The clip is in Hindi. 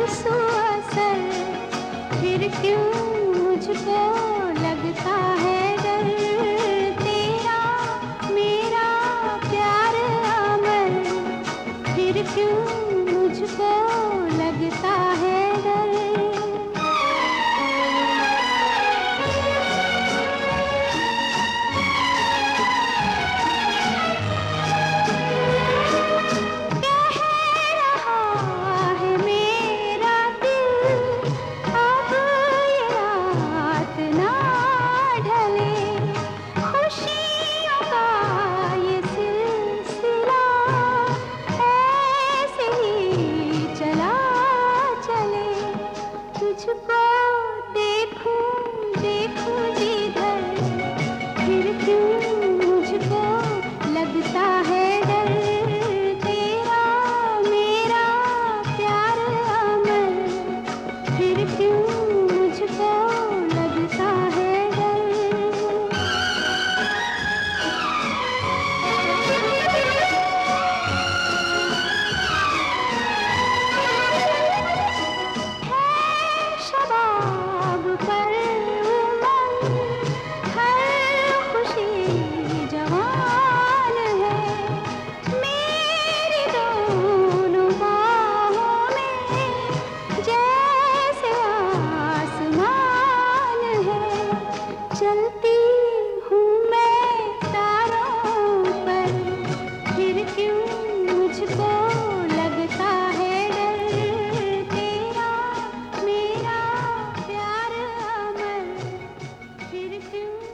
आरज़ू असल, फिर क्यों मुझको लगता है डर। तेरा मेरा प्यार अमर, फिर क्यों मुझको लगता है डर। तुझको देखूं देखूं जिधर, फिर क्यों मुझको लगता है डर। तेरा मेरा प्यार अमर, फिर क्यों मुझको लगता है डर। शबाब पर उमंग, हर खुशी जवान है। मेरी दोनों बाहों में जैसे आसमान है। चलती हूँ मैं तारों पर, फिर क्यों मुझको लगता है डर। तेरा मेरा प्यार अमर, फिर क्यों